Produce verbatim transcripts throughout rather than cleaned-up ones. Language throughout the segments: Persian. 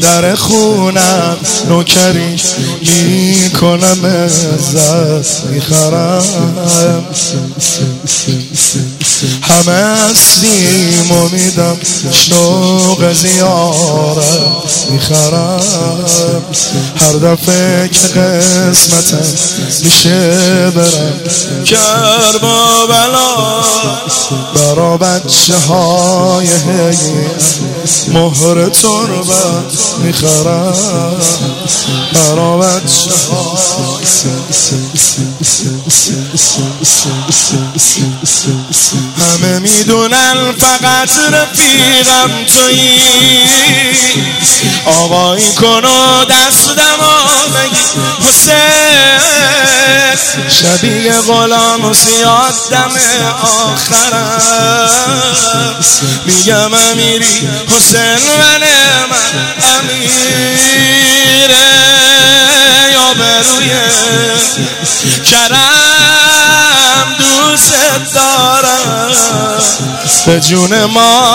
در خونم نوکری میکنم عزت میخرم همه هستیم و میدم شوق زیارت میخرم هر دفعه که قسمتم میشه برم کرب و بلا برا بچه های مهر تربت میخرم برا بچه های همه میدونن فقط رفیقم تویی آقایی کن و دستمو بگی حسین شبیه غلام و زیاد دم آخرم میگم امیری حسین من من امیره یا بروی کرم دوست دارم به جون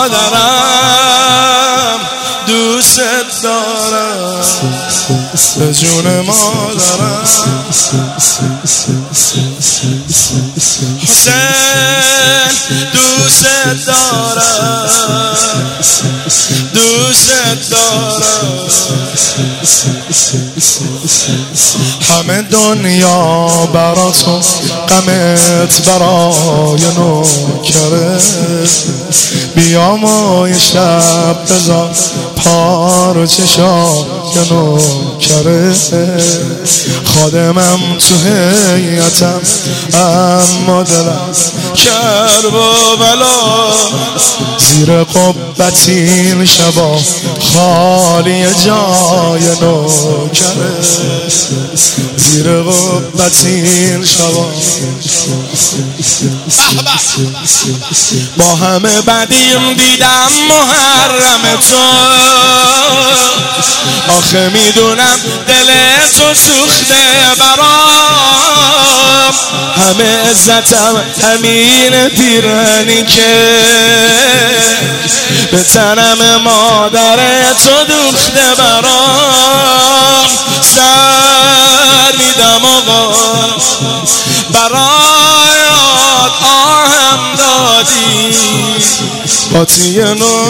مادرم دوست دارم به جون مادرم حسین دوست دارم دوست دارم همه دنیا برا تو غمت برای نوکره بیام و یه شب بذار پار و چشای نوکره خادمم تو هیئتم اما دلم کرب و بلا زیر قبت این شبا خالی جای نوکره زیر قبت این شبا با همه بدیم دیدم محرم تو آخه میدونم دل تو سوخته برام همه عزتم همین پیرهنی که به تنم مادر تو دوخته برام سر میدم آقا برایات آهم دادی باتی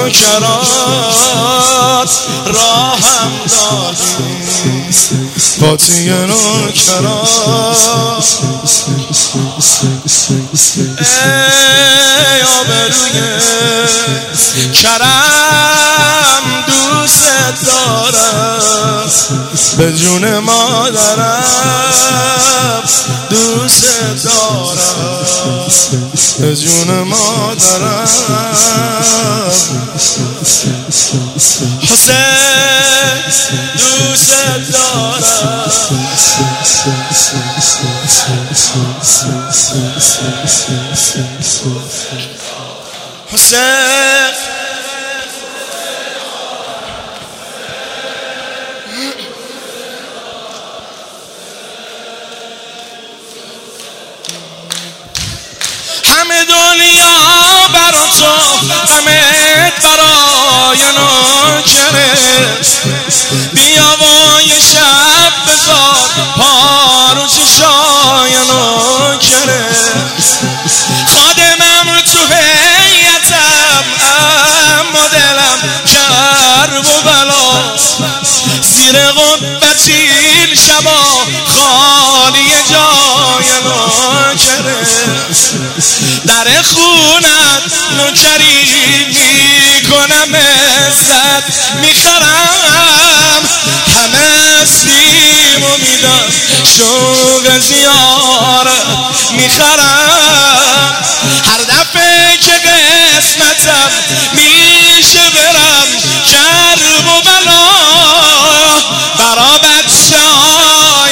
نوکرات راهم دادی باتی نوکرات ای آبروی کرم دوست دارم به جون مادرم دوست دارم به جون مادرم حسین دوست دارم حسین همه دنیا برا تو غمت برای نوکره بیا و یه شب بذار پار و چشای نوکره خادمم تو هیئتم اما دلم کرب و بلا زیر قبت این شبا خالی جای نوکره در خونت نوکری میکنم عزت میخرم همه اسلیم و میدم شوق زیارت میخرم هر دفعه که قسمتم میشه برم کرب و بلا برا بچه های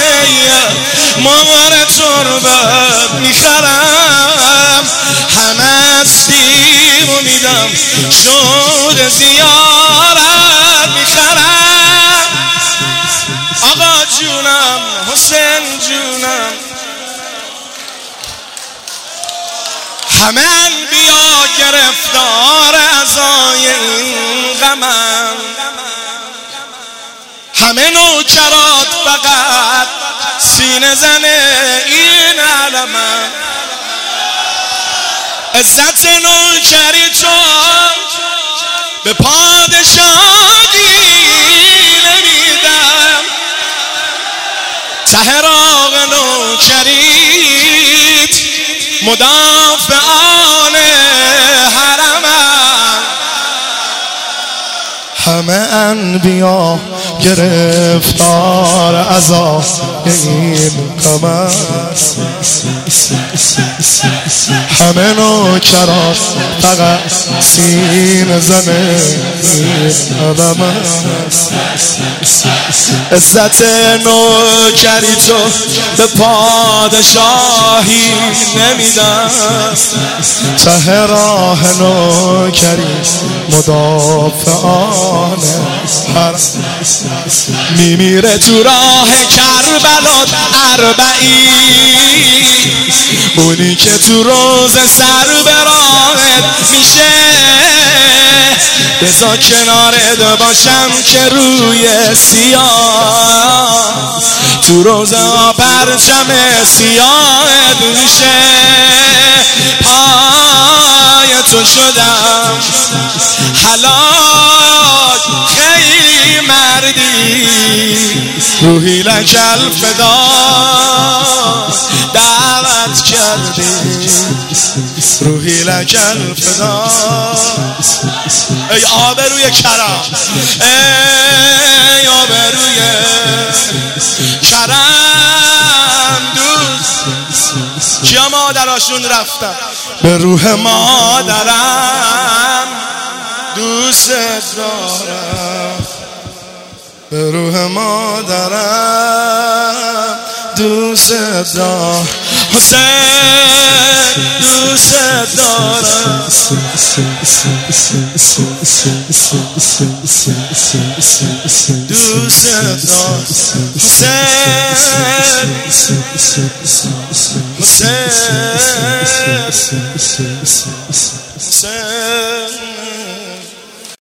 مهر تربت میخرم همه اسلیم و میدم شوق زیارت میخرم آقا جونم حسین جونم همه انبیا گرفتار عزای این غمم همه نوکرات فقط سینه زنه این علمم. عزت نوکری چون به پادشاهی نمیدم، ته راغ نوکریت مدافعان حرمم. همه انبیا گرفتار عذاب این قمر، همه نوکرات فقط سینه زنه این علمم. عزت نوکری تو به پادشاهی نمیدم، ته راه نوکری مدافعان حرم. میمیره تو راه کربلات اربعین، اونی که تو روز سر به راهت میشه. بذار کنارت باشم که روی سیاه، تو روز پرچم سیاهت میشه. پای تو شدم هلاک، خیلی مردی، روحی لکل فدا دعوت کردی، روحی لکل فدا. ای آبروی کرم، ای آبروی کرم، دوست کیا مادراشون رفتن به روح مادرم، دوست دارم به روح مادرم، دوست دارم حسین، دوست دارم. دوست دارم حسین، حسین، حسین.